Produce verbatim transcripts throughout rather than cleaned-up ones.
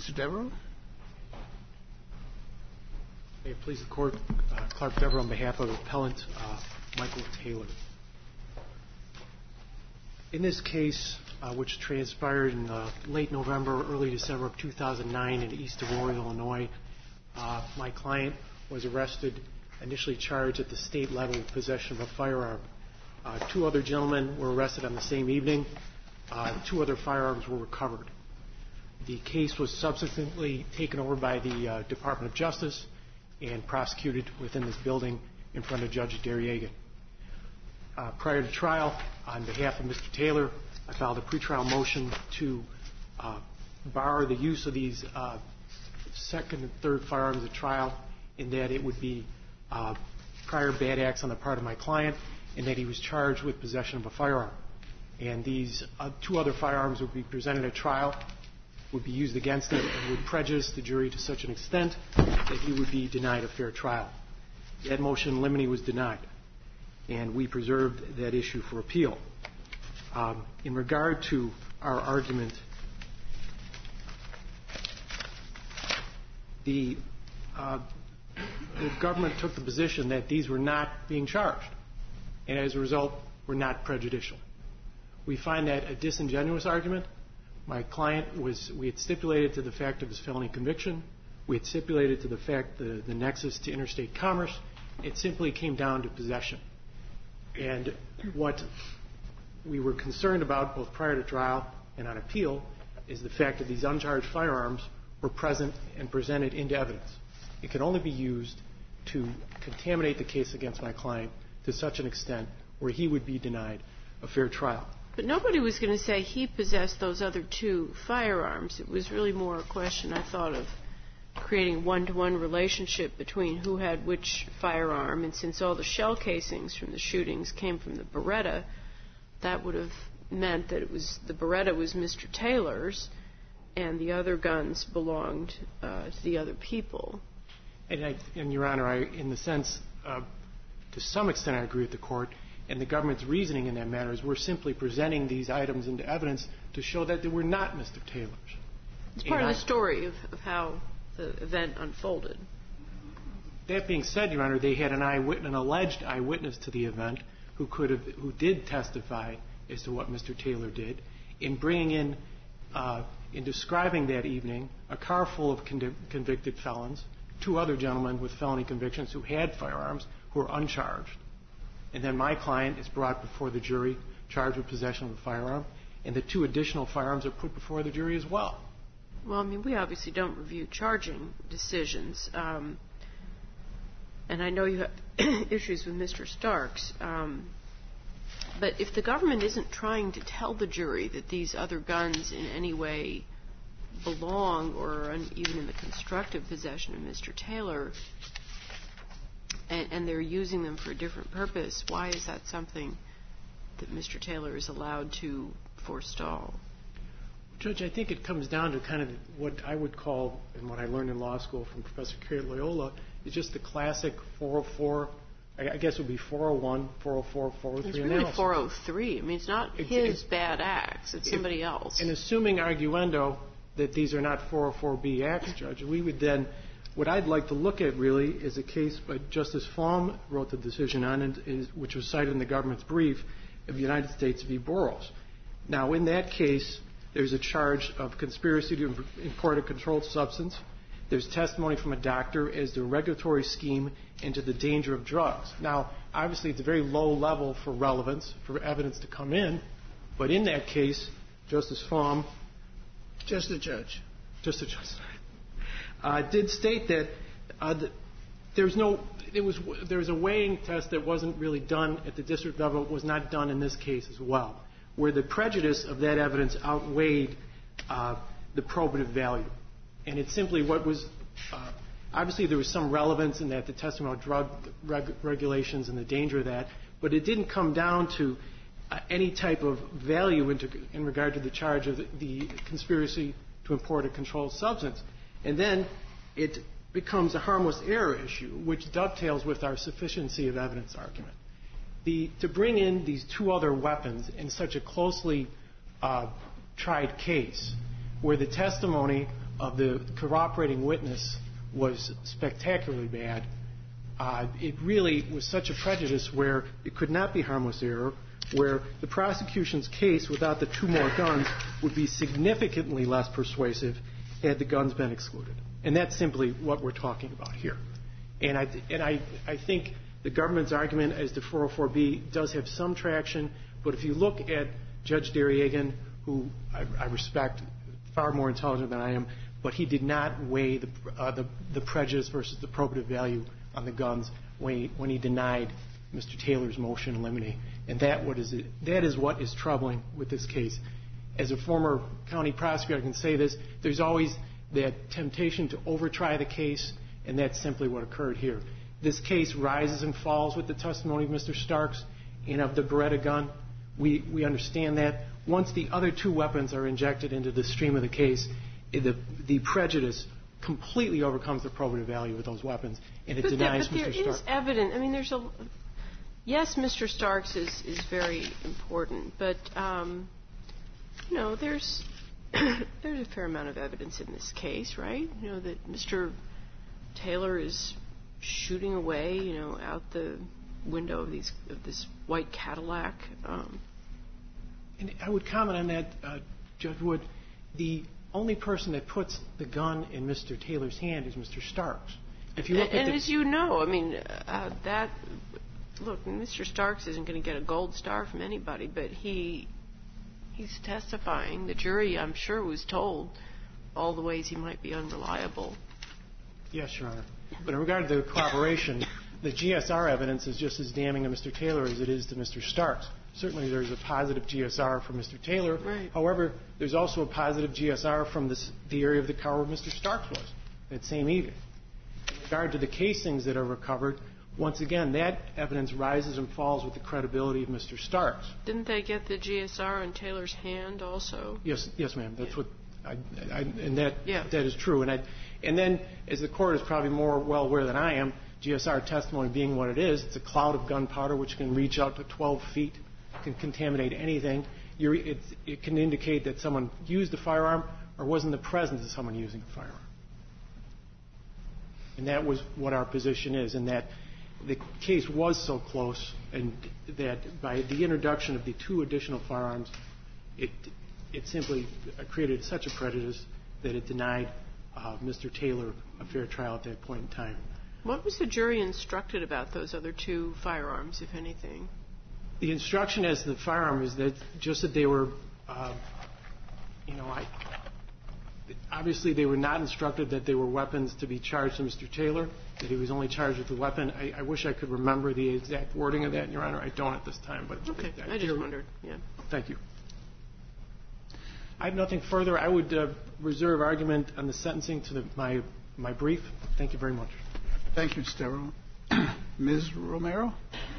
Mister Devereaux? May it please the Court, uh, Clark Devereaux on behalf of Appellant uh, Michael Taylor. In this case, uh, which transpired in uh, late November, early December of two thousand nine in east Aurora, Illinois, uh, my client was arrested, initially charged at the state level with possession of a firearm. Uh, two other gentlemen were arrested on the same evening. Uh, two other firearms were recovered. The case was subsequently taken over by the uh, Department of Justice and prosecuted within this building in front of Judge Darriaga. Uh, prior to trial, on behalf of Mister Taylor, I filed a pretrial motion to uh, bar the use of these uh, second and third firearms at trial, in that it would be uh, prior bad acts on the part of my client, and that he was charged with possession of a firearm. And these uh, two other firearms would be presented at trial, would be used against him, and would prejudice the jury to such an extent that he would be denied a fair trial. That motion in limine was denied, and we preserved that issue for appeal. Um, in regard to our argument, the, uh, the government took the position that these were not being charged, and as a result, were not prejudicial. We find that a disingenuous argument. My client was, we had stipulated to the fact of his felony conviction. We had stipulated to the fact the, the nexus to interstate commerce. It simply came down to possession. And what we were concerned about, both prior to trial and on appeal, is the fact that these uncharged firearms were present and presented into evidence. It could only be used to contaminate the case against my client to such an extent where he would be denied a fair trial. But nobody was going to say he possessed those other two firearms. It was really more a question, I thought, of creating a one-to-one relationship between who had which firearm. And since all the shell casings from the shootings came from the Beretta, that would have meant that it was the Beretta was Mister Taylor's and the other guns belonged uh, to the other people. And, I, and Your Honor, I, in the sense, uh, to some extent I agree with the Court. And the government's reasoning in that matter is we're simply presenting these items into evidence to show that they were not Mister Taylor's. It's part and of the I, story of, of how the event unfolded. That being said, Your Honor, they had an eyewitness, an alleged eyewitness to the event who could have, who did testify as to what Mister Taylor did in bringing in, uh, in describing that evening, a car full of conv- convicted felons, two other gentlemen with felony convictions who had firearms who were uncharged. And then my client is brought before the jury, charged with possession of a firearm, and the two additional firearms are put before the jury as well. Well, I mean, we obviously don't review charging decisions. Um, and I know you have issues with Mister Starks. Um, but if the government isn't trying to tell the jury that these other guns in any way belong or are even in the constructive possession of Mister Taylor, And, and they're using them for a different purpose, why is that something that Mister Taylor is allowed to forestall? Judge, I think it comes down to kind of what I would call, and what I learned in law school from Professor Carey at Loyola, is just the classic four oh four, I guess it would be four oh one, four oh four, four oh three it's really analysis. four oh three. I mean, it's not it, his it, bad acts. It's somebody it, else. And assuming arguendo that these are not four oh four B acts, Judge, we would then... What I'd like to look at, really, is a case by Justice Flom wrote the decision on, and is, which was cited in the government's brief, of United States v. Boros. Now, in that case, there's a charge of conspiracy to import a controlled substance. There's testimony from a doctor as to a regulatory scheme into the danger of drugs. Now, obviously, it's a very low level for relevance, for evidence to come in, but in that case, Justice Flom... Just the judge. Just the judge. Uh, did state that uh, the, there's no, it was, there was a weighing test that wasn't really done at the district level, was not done in this case as well, where the prejudice of that evidence outweighed uh, the probative value. And it's simply what was, uh, obviously there was some relevance in that, the testimony about drug reg- regulations and the danger of that, but it didn't come down to uh, any type of value into, in regard to the charge of the, the conspiracy to import a controlled substance. And then it becomes a harmless error issue, which dovetails with our sufficiency of evidence argument. The, to bring in these two other weapons in such a closely uh, tried case, where the testimony of the cooperating witness was spectacularly bad. Uh, it really was such a prejudice where it could not be harmless error, where the prosecution's case without the two more guns would be significantly less persuasive had the guns been excluded. And that's simply what we're talking about here. And I, and I, I think the government's argument as to four oh four B does have some traction, but if you look at Judge Darrigan, who I, I respect, far more intelligent than I am, but he did not weigh the, uh, the, the prejudice versus the probative value on the guns when he, when he denied Mister Taylor's motion in limine. And that, what is it, that is what is troubling with this case. As a former county prosecutor, I can say this, there's always that temptation to overtry the case, and that's simply what occurred here. This case rises and falls with the testimony of Mister Starks and of the Beretta gun. We, we understand that. Once the other two weapons are injected into the stream of the case, the, the prejudice completely overcomes the probative value of those weapons, and it but denies there, but Mister there Starks. is evidence. I mean, there's a yes, Mister Starks is, is very important, but um, you know, there's there's a fair amount of evidence in this case, right? You know, that Mister Taylor is shooting away, you know, out the window of these of this white Cadillac. Um, and I would comment on that, uh, Judge Wood. The only person that puts the gun in Mister Taylor's hand is Mister Starks. If you look and at the, as you know, I mean, uh, that look, Mister Starks isn't going to get a gold star from anybody, but he he's testifying. The jury, I'm sure, was told all the ways he might be unreliable. Yes, Your Honor. But in regard to the corroboration, the G S R evidence is just as damning to Mister Taylor as it is to Mister Starks. Certainly there's a positive G S R from Mister Taylor. Right. However, there's also a positive G S R from this, the area of the car where Mister Starks was that same evening. In regard to the casings that are recovered, once again, that evidence rises and falls with the credibility of Mister Starks. Didn't they get the G S R in Taylor's hand also? Yes, yes, ma'am. That's yeah. what, I, I, and that yeah. that is true. And I, and then, as the court is probably more well aware than I am, G S R testimony being what it is, it's a cloud of gunpowder which can reach out to twelve feet, can contaminate anything. You're, it, it can indicate that someone used a firearm or was in the presence of someone using a firearm. And that was what our position is, and that the case was so close, and that by the introduction of the two additional firearms, it it simply created such a prejudice that it denied uh, Mister Taylor a fair trial at that point in time. What was the jury instructed about those other two firearms, if anything? The instruction as to the firearm is that just that they were, uh, you know, I, obviously they were not instructed that they were weapons to be charged to Mister Taylor, that he was only charged with the weapon. I, I wish I could remember the exact wording of that, Your Honor. I don't at this time. But okay, I, I just wondered. Yeah. Thank you. I have nothing further. I would uh, reserve argument on the sentencing to the, my my brief. Thank you very much. Thank you, Mister Romero. Miz Romero?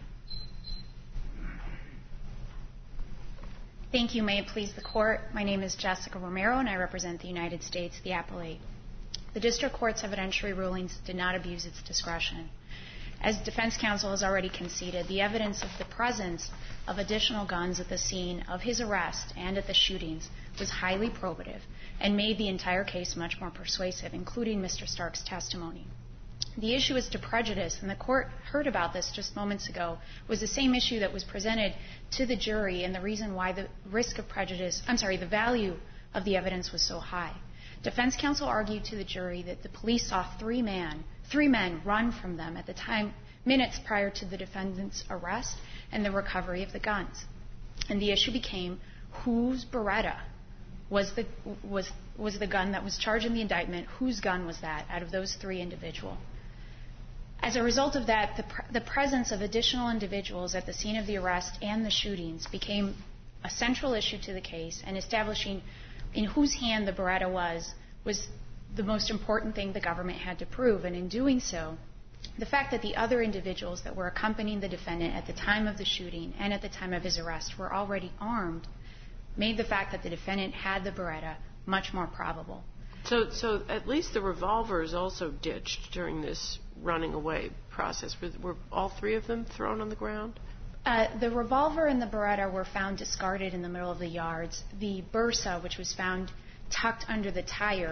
Thank you. May it please the Court. My name is Jessica Romero, and I represent the United States, the appellate. The District Court's evidentiary rulings did not abuse its discretion. As defense counsel has already conceded, the evidence of the presence of additional guns at the scene of his arrest and at the shootings was highly probative and made the entire case much more persuasive, including Mister Stark's testimony. The issue as to prejudice, and the Court heard about this just moments ago, was the same issue that was presented to the jury, and the reason why the risk of prejudice, I'm sorry, the value of the evidence was so high. Defense counsel argued to the jury that the police saw three man, three men run from them at the time, minutes prior to the defendant's arrest and the recovery of the guns. And the issue became whose Beretta was the was was the gun that was charged in the indictment? Whose gun was that out of those three individuals? As a result of that, the, pr- the presence of additional individuals at the scene of the arrest and the shootings became a central issue to the case, and establishing in whose hand the Beretta was was the most important thing the government had to prove. And in doing so, the fact that the other individuals that were accompanying the defendant at the time of the shooting and at the time of his arrest were already armed made the fact that the defendant had the Beretta much more probable. So, so at least the revolver is also ditched during this running away process. Were, were all three of them thrown on the ground? Uh, the revolver and the Beretta were found discarded in the middle of the yards. The Bursa, which was found tucked under the tire,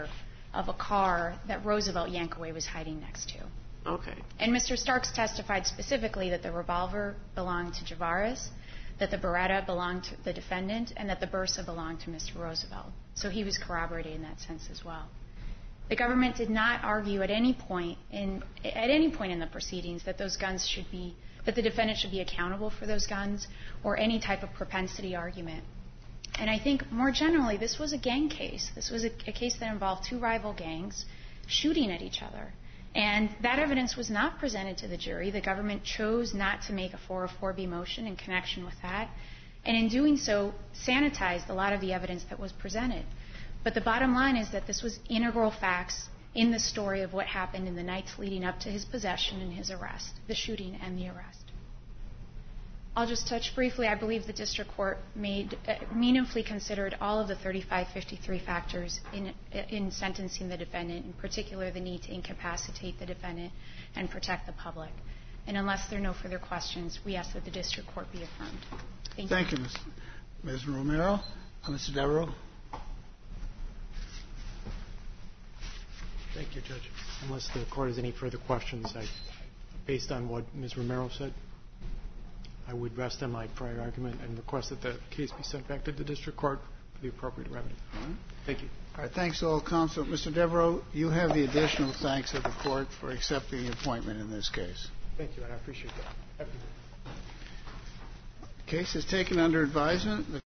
of a car that Roosevelt Yankaway was hiding next to. Okay. And Mister Starks testified specifically that the revolver belonged to Javaris, that the Beretta belonged to the defendant, and that the Bursa belonged to Mister Roosevelt. So he was corroborated in that sense as well. The government did not argue at any point in at any point in the proceedings that those guns should be that the defendant should be accountable for those guns or any type of propensity argument. And I think more generally, this was a gang case. This was a, a case that involved two rival gangs shooting at each other. And that evidence was not presented to the jury. The government chose not to make a four oh four B motion in connection with that. And in doing so, sanitized a lot of the evidence that was presented. But the bottom line is that this was integral facts in the story of what happened in the nights leading up to his possession and his arrest, the shooting and the arrest. I'll just touch briefly. I believe the district court made uh, meaningfully considered all of the thirty-five fifty-three factors in, in sentencing the defendant, in particular the need to incapacitate the defendant and protect the public. And unless there are no further questions, we ask that the district court be affirmed. Thank, Thank you. you, Miz Romero. Uh, Mister Devereaux. Thank you, Judge. Unless the court has any further questions, I, based on what Miz Romero said, I would rest on my prior argument and request that the case be sent back to the district court for the appropriate remedy. All right. Thank you. All right, thanks to all counsel. Mister Devereaux, you have the additional thanks of the court for accepting the appointment in this case. Thank you, and I appreciate that. Have a good day. The case is taken under advisement.